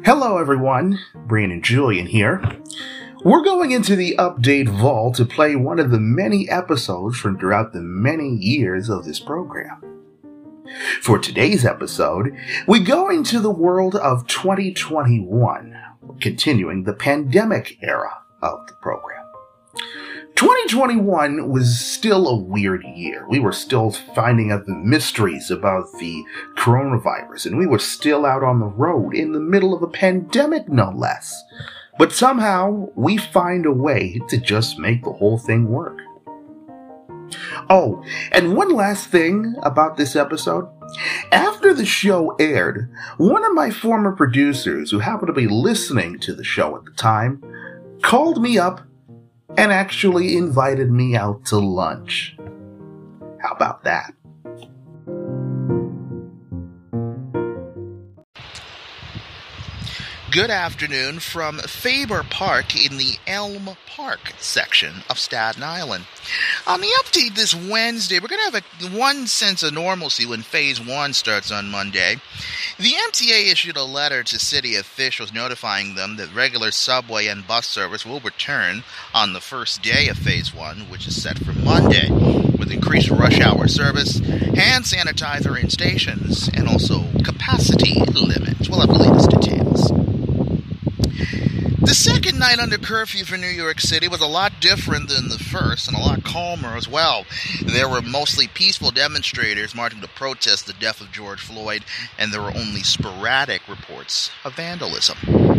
Hello everyone, Brandon Julian here. We're going into the update vault to play one of the many episodes from throughout the many years of this program. For today's episode, we go into the world of 2021, continuing the pandemic era of the program. 2021 was still a weird year. We were still finding out the mysteries about the coronavirus, and we were still out on the road in the middle of a pandemic, no less. But somehow, we find a way to just make the whole thing work. Oh, and one last thing about this episode. After the show aired, one of my former producers, who happened to be listening to the show at the time, called me up and actually invited me out to lunch. How about that? Good afternoon from Faber Park in the Elm Park section of Staten Island. On the update this Wednesday, we're going to have one sense of normalcy when Phase 1 starts on Monday. The MTA issued a letter to city officials notifying them that regular subway and bus service will return on the first day of Phase 1, which is set for Monday, with increased rush hour service, hand sanitizer in stations, and also capacity limits. We'll have the latest details. The second night under curfew for New York City was a lot different than the first, and a lot calmer as well. There were mostly peaceful demonstrators marching to protest the death of George Floyd, and there were only sporadic reports of vandalism.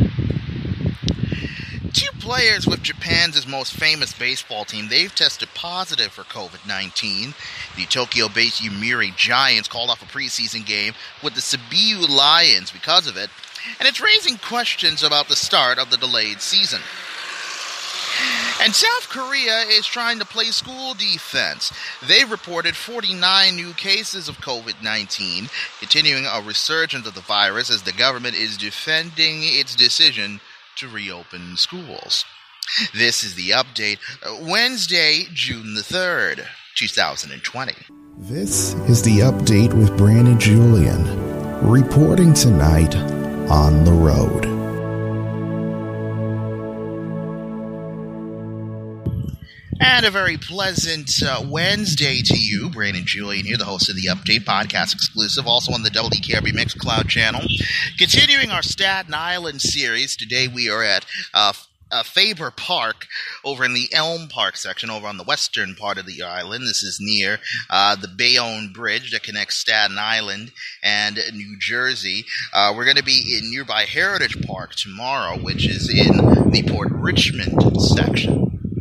Two players with Japan's most famous baseball team, they've tested positive for COVID-19. The Tokyo-based Yomiuri Giants called off a preseason game with the Sabiu Lions because of it, and it's raising questions about the start of the delayed season. And South Korea is trying to play school defense. They've reported 49 new cases of COVID-19, continuing a resurgence of the virus as the government is defending its decision to reopen schools. This is the update, Wednesday, June the 3rd, 2020. This is the update with Brandon Julian, reporting tonight on the road. And a very pleasant Wednesday to you. Brandon Julian here, the host of the Update podcast exclusive, also on the WDKRB Mixcloud channel. Continuing our Staten Island series, today we are at Faber Park over in the Elm Park section over on the western part of the island. This is near the Bayonne Bridge that connects Staten Island and New Jersey. We're going to be in nearby Heritage Park tomorrow, which is in the Port Richmond section.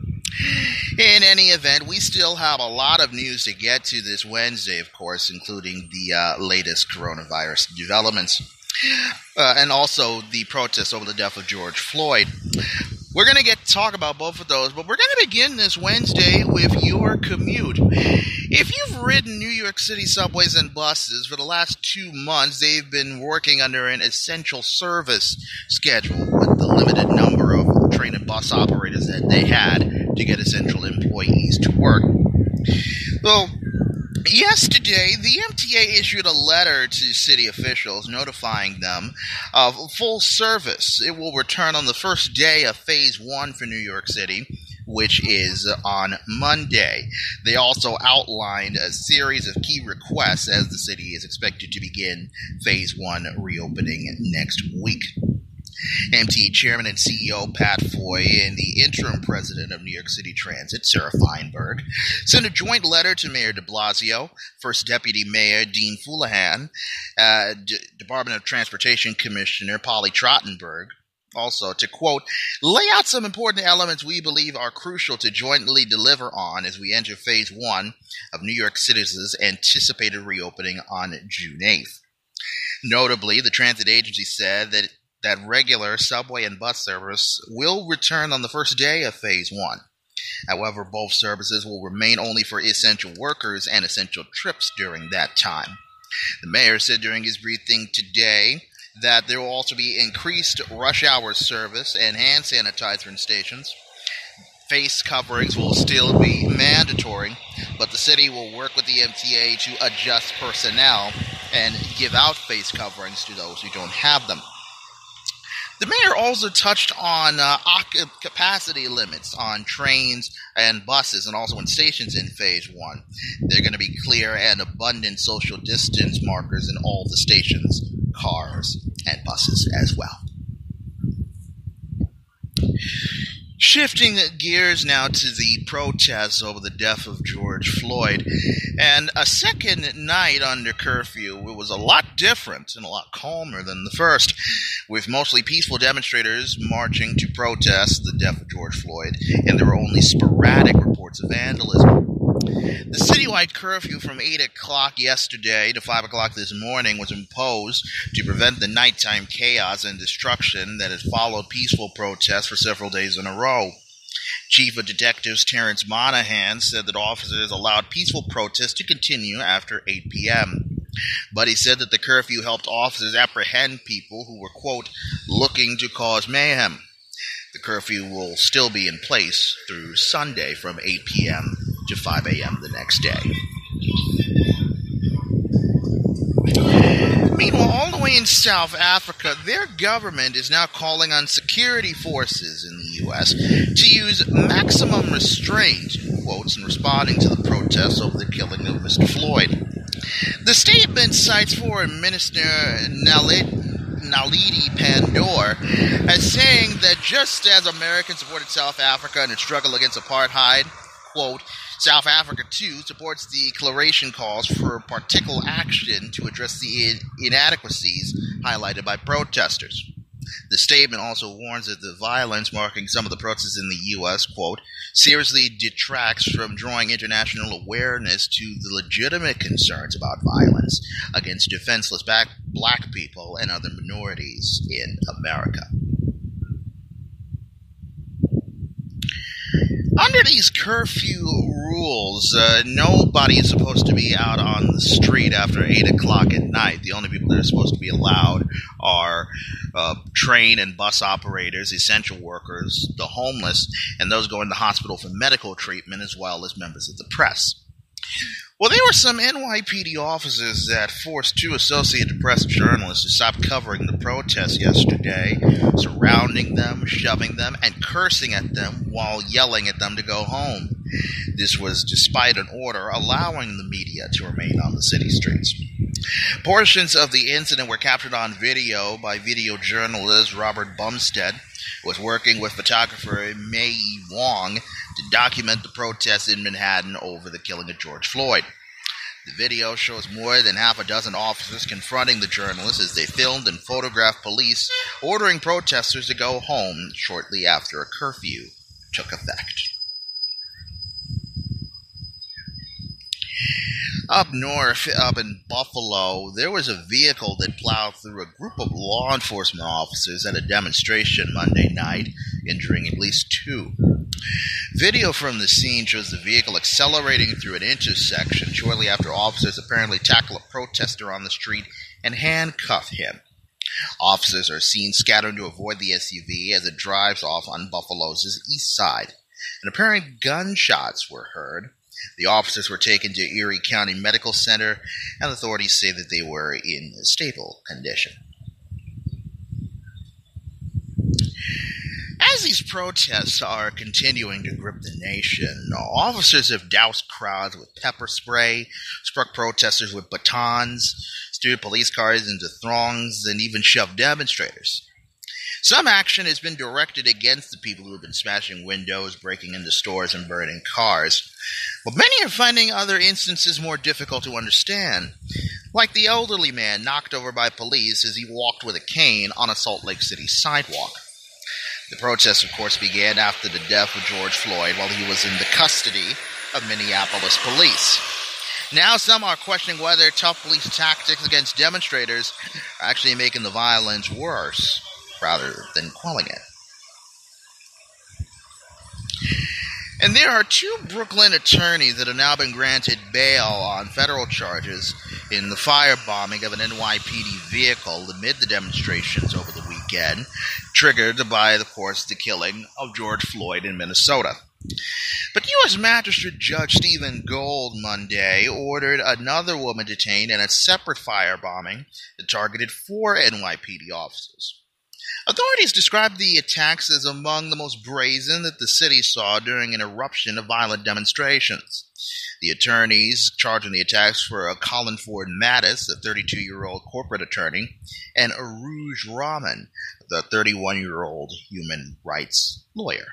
In any event, we still have a lot of news to get to this Wednesday, of course, including the latest coronavirus developments. And also the protests over the death of George Floyd. We're going to talk about both of those, but we're going to begin this Wednesday with your commute. If you've ridden New York City subways and buses for the last 2 months, they've been working under an essential service schedule with the limited number of train and bus operators that they had to get essential employees to work. Well, yesterday, the MTA issued a letter to city officials notifying them of full service. It will return on the first day of Phase 1 for New York City, which is on Monday. They also outlined a series of key requests as the city is expected to begin Phase 1 reopening next week. MTA Chairman and CEO Pat Foy and the interim president of New York City Transit, Sarah Feinberg, sent a joint letter to Mayor de Blasio, First Deputy Mayor Dean Fullahan, Department of Transportation Commissioner Polly Trottenberg, also to, quote, lay out some important elements we believe are crucial to jointly deliver on as we enter Phase 1 of New York City's anticipated reopening on June 8th. Notably, the transit agency said that regular subway and bus service will return on the first day of Phase 1. However, both services will remain only for essential workers and essential trips during that time. The mayor said during his briefing today that there will also be increased rush hour service and hand sanitizer in stations. Face coverings will still be mandatory, but the city will work with the MTA to adjust personnel and give out face coverings to those who don't have them. The mayor also touched on capacity limits on trains and buses and also in stations in Phase 1. There are going to be clear and abundant social distance markers in all the stations, cars, and buses as well. Shifting gears now to the protests over the death of George Floyd, and a second night under curfew, it was a lot different and a lot calmer than the first, with mostly peaceful demonstrators marching to protest the death of George Floyd, and there were only sporadic reports of vandalism. The citywide curfew from 8 o'clock yesterday to 5 o'clock this morning was imposed to prevent the nighttime chaos and destruction that had followed peaceful protests for several days in a row. Chief of Detectives Terrence Monahan said that officers allowed peaceful protests to continue after 8 p.m. But he said that the curfew helped officers apprehend people who were, quote, looking to cause mayhem. The curfew will still be in place through Sunday from 8 p.m. to 5 a.m. the next day. Meanwhile, all the way in South Africa, their government is now calling on security forces in the U.S. to use maximum restraint, quotes, in responding to the protests over the killing of Mr. Floyd. The statement cites Foreign Minister Naledi Pandor as saying that just as Americans supported South Africa in its struggle against apartheid, quote, South Africa, too, supports the declaration calls for particular action to address the inadequacies highlighted by protesters. The statement also warns that the violence marking some of the protests in the U.S., quote, seriously detracts from drawing international awareness to the legitimate concerns about violence against defenseless black people and other minorities in America. Under these curfew rules, nobody is supposed to be out on the street after 8 o'clock at night. The only people that are supposed to be allowed are train and bus operators, essential workers, the homeless, and those going to the hospital for medical treatment, as well as members of the press. Well, there were some NYPD officers that forced two Associated Press journalists to stop covering the protests yesterday, surrounding them, shoving them, and cursing at them while yelling at them to go home. This was despite an order allowing the media to remain on the city streets. Portions of the incident were captured on video by video journalist Robert Bumstead, who was working with photographer Mei Wong to document the protests in Manhattan over the killing of George Floyd. The video shows more than half a dozen officers confronting the journalists as they filmed and photographed police ordering protesters to go home shortly after a curfew took effect. Up north, up in Buffalo, there was a vehicle that plowed through a group of law enforcement officers at a demonstration Monday night, injuring at least two. Video from the scene shows the vehicle accelerating through an intersection shortly after officers apparently tackle a protester on the street and handcuff him. Officers are seen scattering to avoid the SUV as it drives off on Buffalo's east side. And apparent gunshots were heard. The officers were taken to Erie County Medical Center, and authorities say that they were in stable condition. As these protests are continuing to grip the nation, officers have doused crowds with pepper spray, struck protesters with batons, steered police cars into throngs, and even shoved demonstrators. Some action has been directed against the people who have been smashing windows, breaking into stores, and burning cars. But many are finding other instances more difficult to understand, like the elderly man knocked over by police as he walked with a cane on a Salt Lake City sidewalk. The protests, of course, began after the death of George Floyd while he was in the custody of Minneapolis police. Now some are questioning whether tough police tactics against demonstrators are actually making the violence worse rather than quelling it. And there are two Brooklyn attorneys that have now been granted bail on federal charges in the firebombing of an NYPD vehicle amid the demonstrations over the weekend, triggered by, of course, the killing of George Floyd in Minnesota. But U.S. Magistrate Judge Stephen Gold Monday ordered another woman detained in a separate firebombing that targeted 4 NYPD officers. Authorities described the attacks as among the most brazen that the city saw during an eruption of violent demonstrations. The attorneys charging the attacks were Colin Ford Mattis, the 32-year-old corporate attorney, and Aruj Rahman, the 31-year-old human rights lawyer.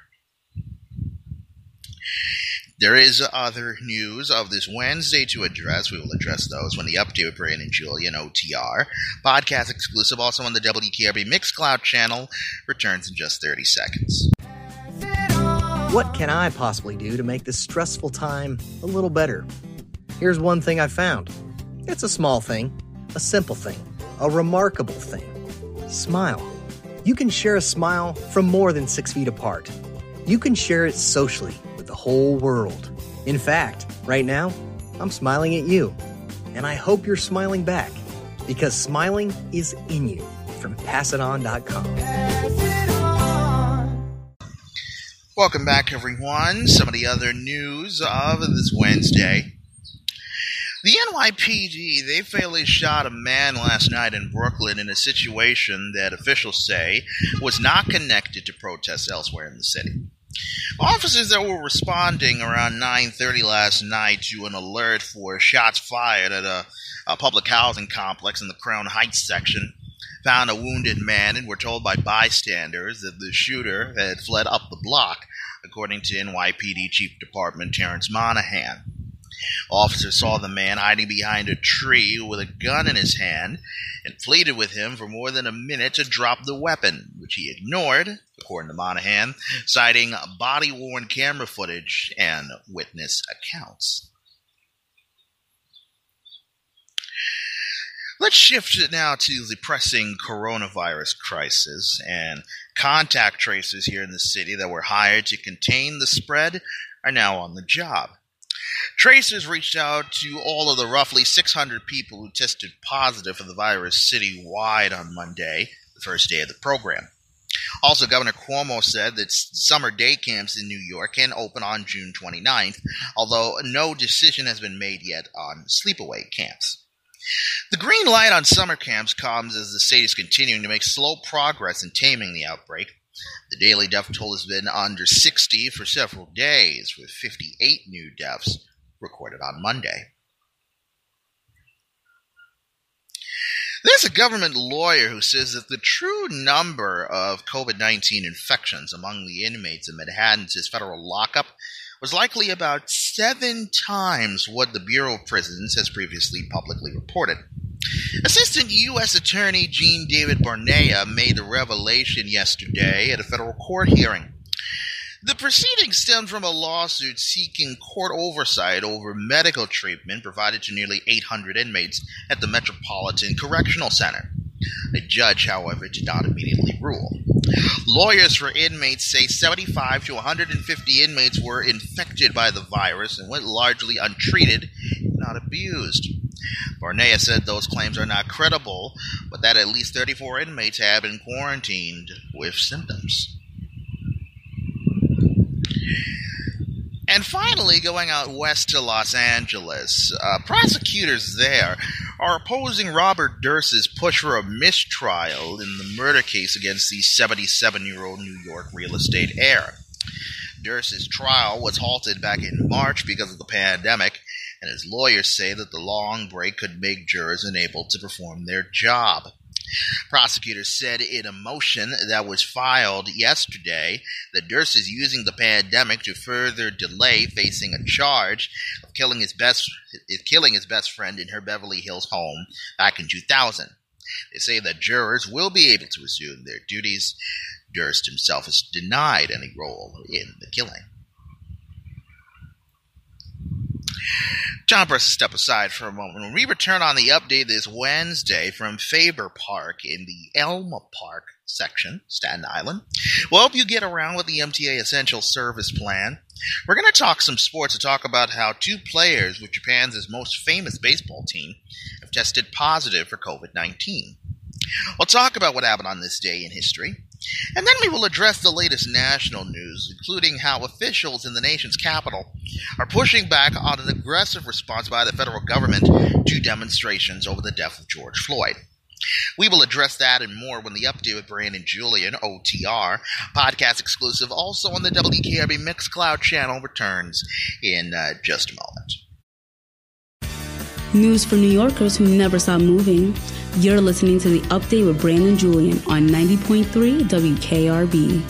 There is other news of this Wednesday to address. We will address those when the update with Brandon Julian, OTR, podcast exclusive, also on the WDKRB Mixcloud channel, returns in just 30 seconds. What can I possibly do to make this stressful time a little better? Here's one thing I found. It's a small thing, a simple thing, a remarkable thing. Smile. You can share a smile from more than 6 feet apart. You can share it socially with the whole world. In fact, right now, I'm smiling at you. And I hope you're smiling back, because smiling is in you. From PassItOn.com. Welcome back, everyone. Some of the other news of this Wednesday. The NYPD, they fatally shot a man last night in Brooklyn in a situation that officials say was not connected to protests elsewhere in the city. Officers that were responding around 9:30 last night to an alert for shots fired at a public housing complex in the Crown Heights section found a wounded man and were told by bystanders that the shooter had fled up the block, according to NYPD Chief Department Terrence Monahan. Officers saw the man hiding behind a tree with a gun in his hand and pleaded with him for more than a minute to drop the weapon, which he ignored, according to Monahan, citing body-worn camera footage and witness accounts. Let's shift it now to the pressing coronavirus crisis, and contact tracers here in the city that were hired to contain the spread are now on the job. Tracers reached out to all of the roughly 600 people who tested positive for the virus citywide on Monday, the first day of the program. Also, Governor Cuomo said that summer day camps in New York can open on June 29th, although no decision has been made yet on sleepaway camps. The green light on summer camps comes as the state is continuing to make slow progress in taming the outbreak. The daily death toll has been under 60 for several days, with 58 new deaths recorded on Monday. There's a government lawyer who says that the true number of COVID-19 infections among the inmates in Manhattan's federal lockup was likely about 7 times what the Bureau of Prisons has previously publicly reported. Assistant U.S. Attorney Jean David Barnea made the revelation yesterday at a federal court hearing. The proceedings stemmed from a lawsuit seeking court oversight over medical treatment provided to nearly 800 inmates at the Metropolitan Correctional Center. A judge, however, did not immediately rule. Lawyers for inmates say 75 to 150 inmates were infected by the virus and went largely untreated, not abused. Barnea said those claims are not credible, but that at least 34 inmates have been quarantined with symptoms. And finally, going out west to Los Angeles, prosecutors there are opposing Robert Durst's push for a mistrial in the murder case against the 77-year-old New York real estate heir. Durst's trial was halted back in March because of the pandemic, and his lawyers say that the long break could make jurors unable to perform their job. Prosecutors said in a motion that was filed yesterday that Durst is using the pandemic to further delay facing a charge of killing his best friend in her Beverly Hills home back in 2000. They say that jurors will be able to resume their duties. Durst himself has denied any role in the killing. John, press step aside for a moment. When we return on the update this Wednesday from Faber Park in the Elm Park section, Staten Island, we'll help you get around with the MTA Essential Service Plan. We're going to talk some sports to talk about how 2 players with Japan's most famous baseball team have tested positive for COVID-19. We'll talk about what happened on this day in history. And then we will address the latest national news, including how officials in the nation's capital are pushing back on an aggressive response by the federal government to demonstrations over the death of George Floyd. We will address that and more when the update with Brandon Julian, OTR, podcast exclusive, also on the WKRB Mixcloud channel, returns in just a moment. News for New Yorkers who never stop moving. You're listening to the update with Brandon Julian on 90.3 WKRB.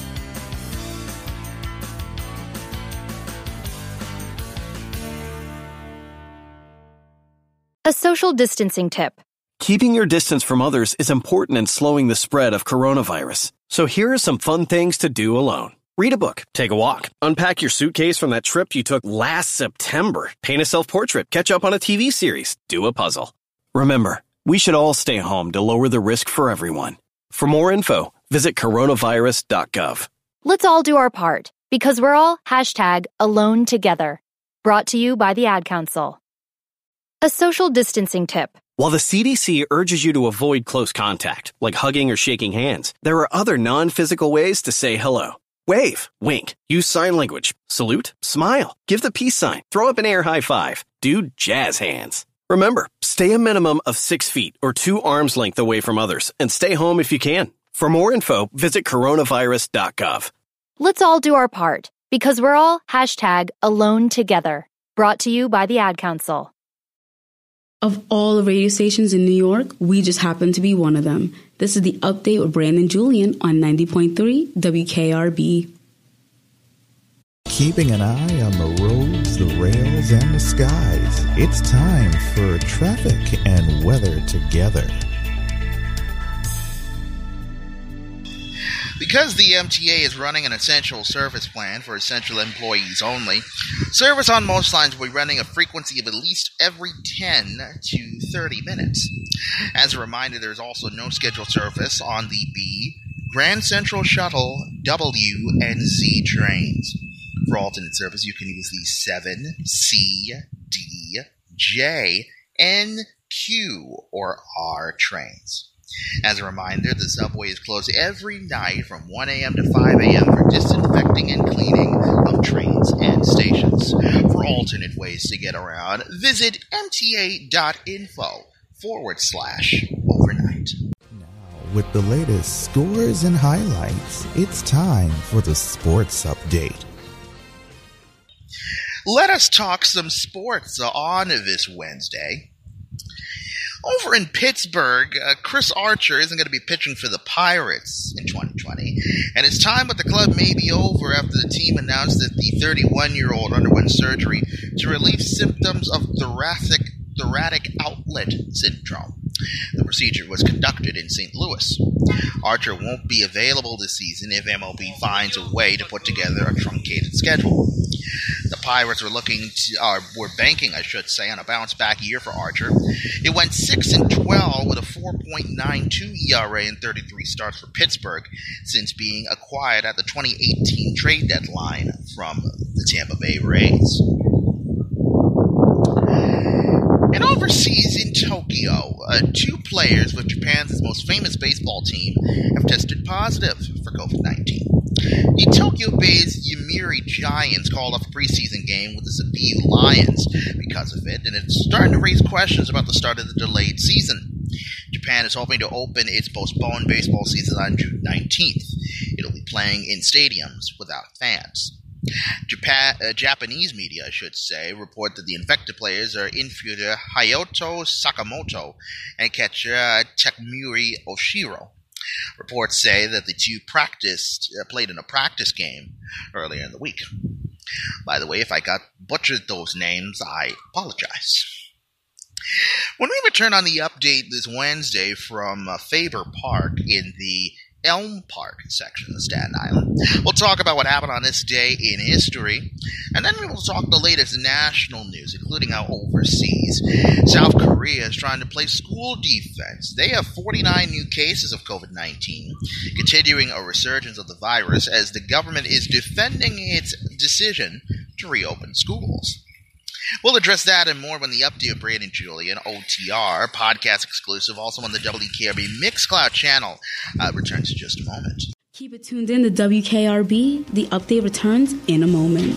A social distancing tip. Keeping your distance from others is important in slowing the spread of coronavirus. So here are some fun things to do alone. Read a book, take a walk, unpack your suitcase from that trip you took last September, paint a self-portrait, catch up on a TV series, do a puzzle. Remember, we should all stay home to lower the risk for everyone. For more info, visit coronavirus.gov. Let's all do our part, because we're all #alone together. Brought to you by the Ad Council. A social distancing tip. While the CDC urges you to avoid close contact, like hugging or shaking hands, there are other non-physical ways to say hello. Wave, wink, use sign language, salute, smile, give the peace sign, throw up an air high five, do jazz hands. Remember, stay a minimum of 6 feet or 2 arms length away from others and stay home if you can. For more info, visit coronavirus.gov. Let's all do our part, because we're all #alone together. Brought to you by the Ad Council. Of all the radio stations in New York, we just happen to be one of them. This is the update with Brandon Julian on 90.3 WKRB. Keeping an eye on the roads, the rails, and the skies, it's time for traffic and weather together. Because the MTA is running an essential service plan for essential employees only, service on most lines will be running a frequency of at least every 10 to 30 minutes. As a reminder, there's also no scheduled service on the B, Grand Central Shuttle, W, and Z trains. For alternate service, you can use the 7, C, D, J, N, Q, or R trains. As a reminder, the subway is closed every night from 1 a.m. to 5 a.m. for disinfecting and cleaning of trains and stations. For alternate ways to get around, visit mta.info/overnight. Now, with the latest scores and highlights, it's time for the sports update. Let us talk some sports on this Wednesday. Over in Pittsburgh, Chris Archer isn't going to be pitching for the Pirates in 2020, and his time with the club may be over after the team announced that the 31-year-old underwent surgery to relieve symptoms of thoracic outlet syndrome. The procedure was conducted in St. Louis. Archer won't be available this season if MLB finds a way to put together a truncated schedule. The Pirates were banking, on a bounce-back year for Archer. It went 6-12 with a 4.92 ERA and 33 starts for Pittsburgh since being acquired at the 2018 trade deadline from the Tampa Bay Rays. And overseas in Tokyo, 2 players with Japan's most famous baseball team have tested positive for COVID-19. The Tokyo-based Yomiuri Giants called off a preseason game with the Sabiu Lions because of it, and it's starting to raise questions about the start of the delayed season. Japan is hoping to open its postponed baseball season on June 19th. It'll be playing in stadiums without fans. Japanese media, report that the infected players are infielder Hayato Sakamoto and catcher Takamori Oshiro. Reports say that the two played in a practice game earlier in the week. By the way, if I butchered those names, I apologize. When we return on the update this Wednesday from Faber Park in the Elm Park section of Staten Island, we'll talk about what happened on this day in history, and then we will talk the latest national news, including how overseas South Korea is trying to play school defense. They have 49 new cases of COVID-19, continuing a resurgence of the virus as the government is defending its decision to reopen schools. We'll address that and more when the update of Brandon Julian, OTR, podcast exclusive, also on the WKRB Mixcloud channel, returns in just a moment. Keep it tuned in to WKRB. The update returns in a moment.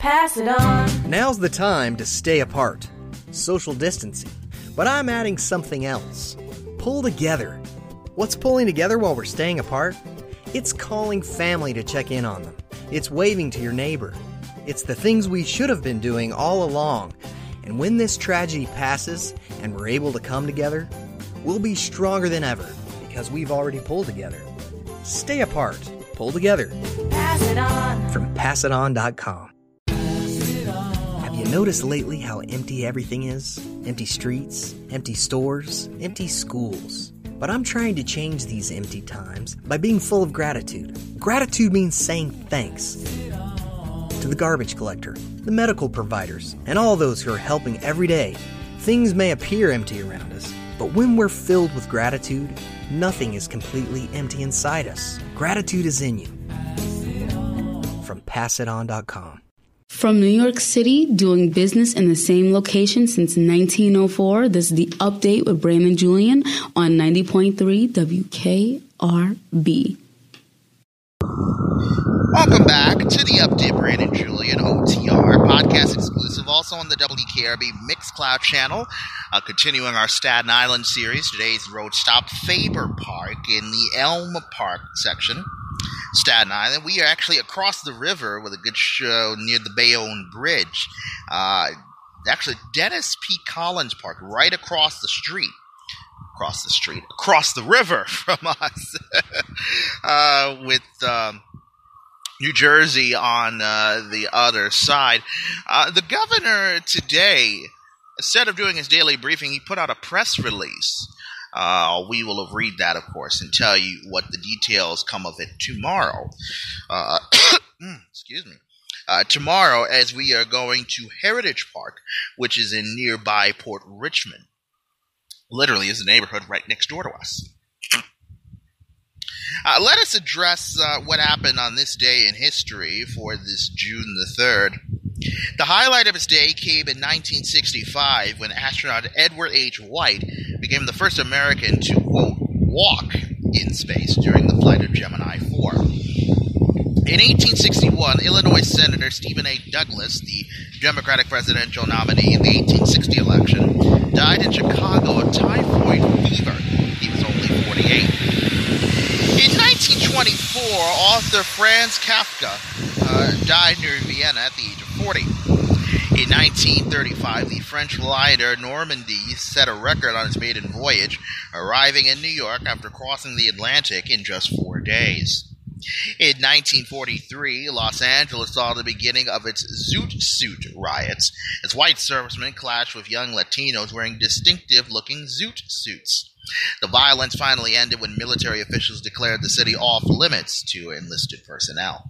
Pass it on. Now's the time to stay apart. Social distancing. But I'm adding something else. Pull together. What's pulling together while we're staying apart? It's calling family to check in on them. It's waving to your neighbor. It's the things we should have been doing all along. And when this tragedy passes and we're able to come together, we'll be stronger than ever because we've already pulled together. Stay apart. Pull together. Pass it on. From PassItOn.com. Have you noticed lately how empty everything is? Empty streets, empty stores, empty schools. But I'm trying to change these empty times by being full of gratitude. Gratitude means saying thanks to the garbage collector, the medical providers, and all those who are helping every day. Things may appear empty around us, but when we're filled with gratitude, nothing is completely empty inside us. Gratitude is in you. From PassItOn.com. From New York City, doing business in the same location since 1904, this is The Update with Brandon Julian on 90.3 WKRB. Welcome back to The Update, Brandon Julian, OTR, podcast exclusive, also on the WKRB Mixcloud channel. Continuing our Staten Island series, today's road stop, Faber Park in the Elm Park section. Staten Island. We are actually across the river with a good show near the Bayonne Bridge. Actually, Dennis P. Collins Park, right across the river from us, with New Jersey on the other side. The governor today, instead of doing his daily briefing, he put out a press release. We will read that, of course, and tell you what the details come of it tomorrow. Excuse me. Tomorrow, as we are going to Heritage Park, which is in nearby Port Richmond. Literally is the neighborhood right next door to us. Let us address what happened on this day in history for this June the 3rd. The highlight of its day came in 1965 when astronaut Edward H. White became the first American to, quote, walk in space during the flight of Gemini 4. In 1861, Illinois Senator Stephen A. Douglas, the Democratic presidential nominee in the 1860 election, died in Chicago of typhoid fever. He was only 48. In 1924, author Franz Kafka died near Vienna at the age of 40. In 1935, the French liner Normandy set a record on its maiden voyage, arriving in New York after crossing the Atlantic in just 4 days. In 1943, Los Angeles saw the beginning of its Zoot Suit riots, as white servicemen clashed with young Latinos wearing distinctive-looking Zoot suits. The violence finally ended when military officials declared the city off-limits to enlisted personnel.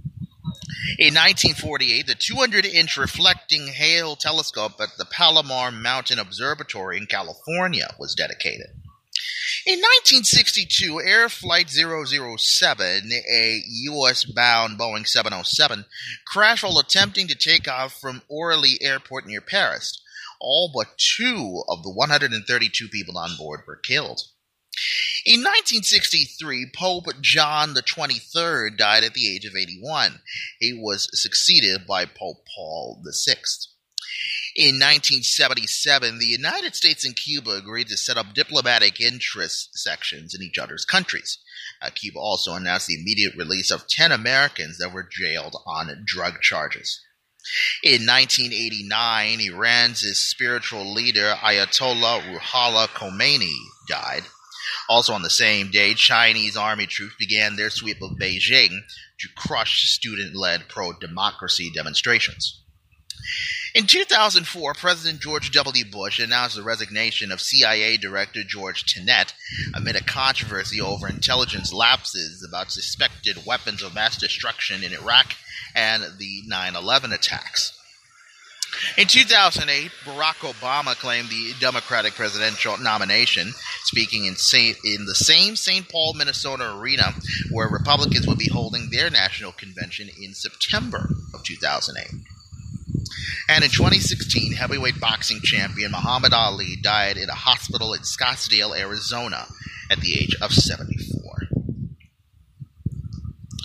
In 1948, the 200-inch reflecting Hale telescope at the Palomar Mountain Observatory in California was dedicated. In 1962, Air Flight 007, a U.S.-bound Boeing 707, crashed while attempting to take off from Orly Airport near Paris. All but 2 of the 132 people on board were killed. In 1963, Pope John XXIII died at the age of 81. He was succeeded by Pope Paul VI. In 1977, the United States and Cuba agreed to set up diplomatic interest sections in each other's countries. Cuba also announced the immediate release of 10 Americans that were jailed on drug charges. In 1989, Iran's spiritual leader, Ayatollah Ruhollah Khomeini, died. Also on the same day, Chinese army troops began their sweep of Beijing to crush student-led pro-democracy demonstrations. In 2004, President George W. Bush announced the resignation of CIA Director George Tenet amid a controversy over intelligence lapses about suspected weapons of mass destruction in Iraq and the 9/11 attacks. In 2008, Barack Obama claimed the Democratic presidential nomination, speaking in the same St. Paul, Minnesota arena where Republicans would be holding their national convention in September of 2008. And in 2016, heavyweight boxing champion Muhammad Ali died in a hospital in Scottsdale, Arizona, at the age of 74.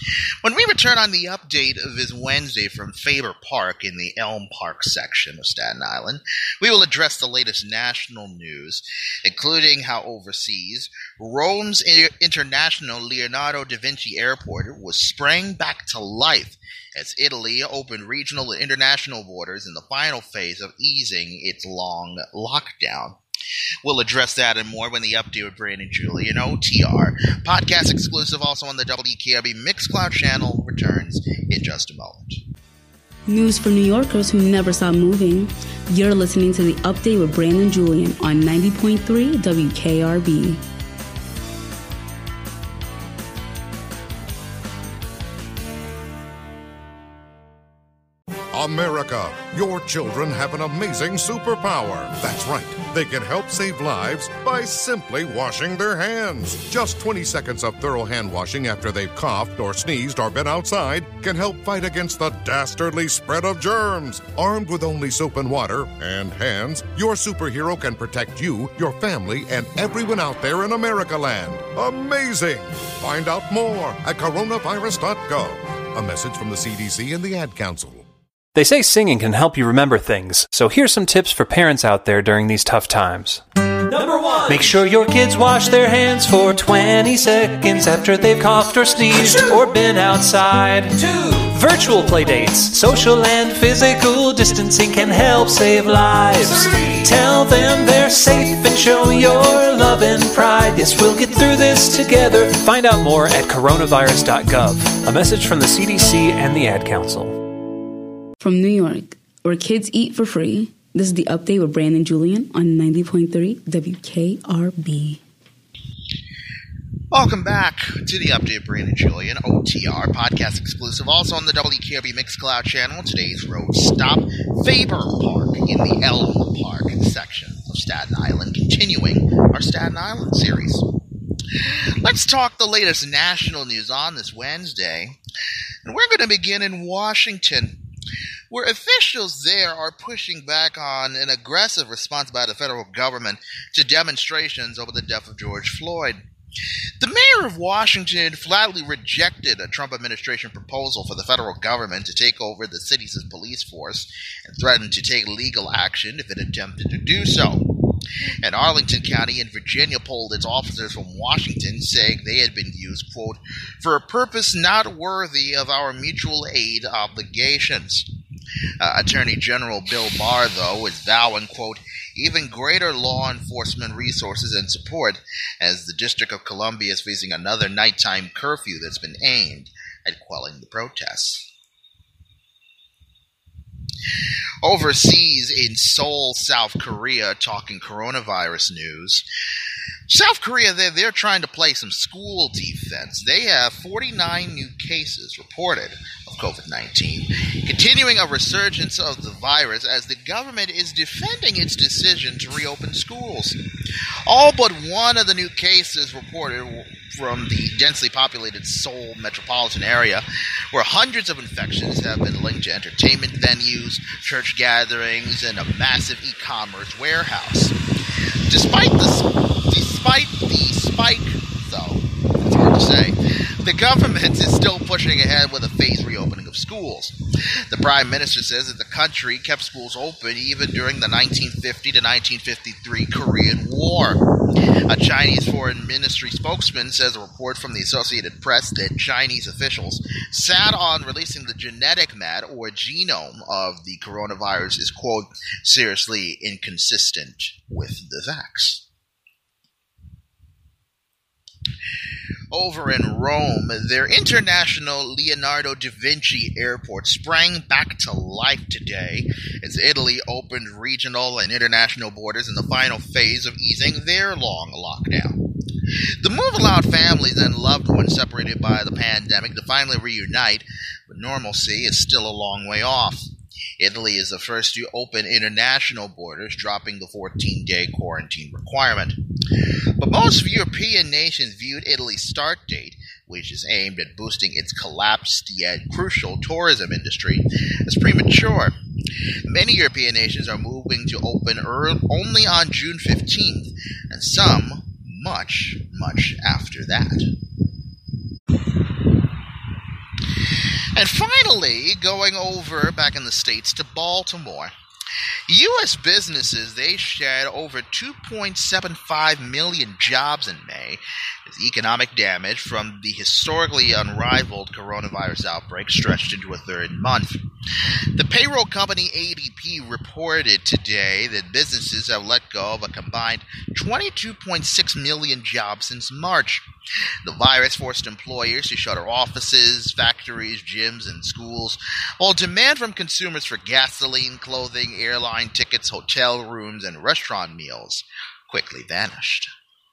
When we return on the update this Wednesday from Faber Park in the Elm Park section of Staten Island, we will address the latest national news, including how overseas, Rome's International Leonardo da Vinci Airport was sprang back to life as Italy opened regional and international borders in the final phase of easing its long lockdown. We'll address that and more when the update with Brandon Julian, OTR, podcast exclusive also on the WKRB Mixcloud channel, returns in just a moment. News for New Yorkers who never stop moving. You're listening to the update with Brandon Julian on 90.3 WKRB. America, your children have an amazing superpower. That's right. They can help save lives by simply washing their hands. Just 20 seconds of thorough hand washing after they've coughed or sneezed or been outside can help fight against the dastardly spread of germs. Armed with only soap and water and hands, your superhero can protect you, your family, and everyone out there in America land. Amazing! Find out more at coronavirus.gov. A message from the CDC and the Ad Council. They say singing can help you remember things, so here's some tips for parents out there during these tough times. Number 1. Make sure your kids wash their hands for 20 seconds after they've coughed or sneezed or been outside. 2. Virtual playdates, social and physical distancing can help save lives. 3. Tell them they're safe and show your love and pride. Yes, we'll get through this together. Find out more at coronavirus.gov. A message from the CDC and the Ad Council. From New York, where kids eat for free, this is the update with Brandon Julian on 90.3 WKRB. Welcome back to the update, Brandon Julian, OTR, podcast exclusive, also on the WKRB Mixcloud channel. Today's road stop, Faber Park in the Elm Park section of Staten Island, continuing our Staten Island series. Let's talk the latest national news on this Wednesday, and we're going to begin in Washington, where officials there are pushing back on an aggressive response by the federal government to demonstrations over the death of George Floyd. The mayor of Washington flatly rejected a Trump administration proposal for the federal government to take over the city's police force and threatened to take legal action if it attempted to do so. And Arlington County in Virginia pulled its officers from Washington, saying they had been used, quote, for a purpose not worthy of our mutual aid obligations. Attorney General Bill Barr, though, is vowing, quote, even greater law enforcement resources and support as the District of Columbia is facing another nighttime curfew that's been aimed at quelling the protests. Overseas in Seoul, South Korea, talking coronavirus news. South Korea, they're trying to play some school defense. They have 49 new cases reported of COVID-19, continuing a resurgence of the virus as the government is defending its decision to reopen schools. All but one of the new cases reported from the densely populated Seoul metropolitan area, where hundreds of infections have been linked to entertainment venues, church gatherings, and a massive e-commerce warehouse. Despite the spike, though, it's hard to say, the government is still pushing ahead with a phased reopening of schools. The Prime Minister says that the country kept schools open even during the 1950 to 1953 Korean War. A Chinese Foreign Ministry spokesman says a report from the Associated Press that Chinese officials sat on releasing the genetic mat or genome of the coronavirus is, quote, seriously inconsistent with the vax. Over in Rome, their International Leonardo da Vinci Airport sprang back to life today as Italy opened regional and international borders in the final phase of easing their long lockdown. The move allowed families and loved ones separated by the pandemic to finally reunite, but normalcy is still a long way off. Italy is the first to open international borders, dropping the 14-day quarantine requirement. But most European nations viewed Italy's start date, which is aimed at boosting its collapsed yet crucial tourism industry, as premature. Many European nations are moving to open only on June 15th, and some much, much after that. And finally, going over back in the States to Baltimore. U.S. businesses, they shed over 2.75 million jobs in May as economic damage from the historically unrivaled coronavirus outbreak stretched into a third month. The payroll company ADP reported today that businesses have let go of a combined 22.6 million jobs since March. The virus forced employers to shutter offices, factories, gyms, and schools, while demand from consumers for gasoline, clothing, airline tickets, hotel rooms, and restaurant meals quickly vanished.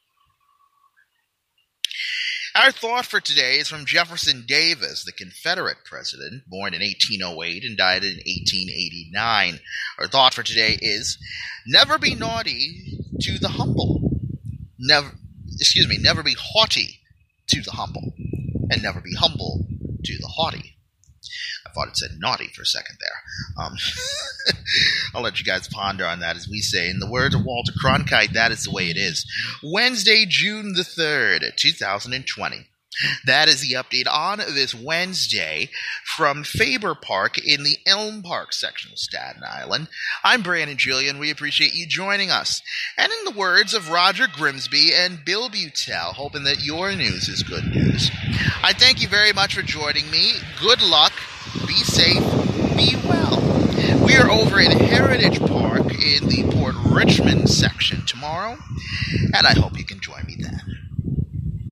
Our thought for today is from Jefferson Davis, the Confederate president, born in 1808 and died in 1889. Our thought for today is, never be naughty to the humble. Never be haughty to the humble, and never be humble to the haughty. I thought it said naughty for a second there. I'll let you guys ponder on that. As we say, in the words of Walter Cronkite, that is the way it is. Wednesday, June the 3rd, 2020. That is the update on this Wednesday from Faber Park in the Elm Park section of Staten Island. I'm Brandon Julian. We appreciate you joining us. And in the words of Roger Grimsby and Bill Butel, hoping that your news is good news, I thank you very much for joining me. Good luck. Be safe. Be well. We are over in Heritage Park in the Port Richmond section tomorrow, and I hope you can join me then.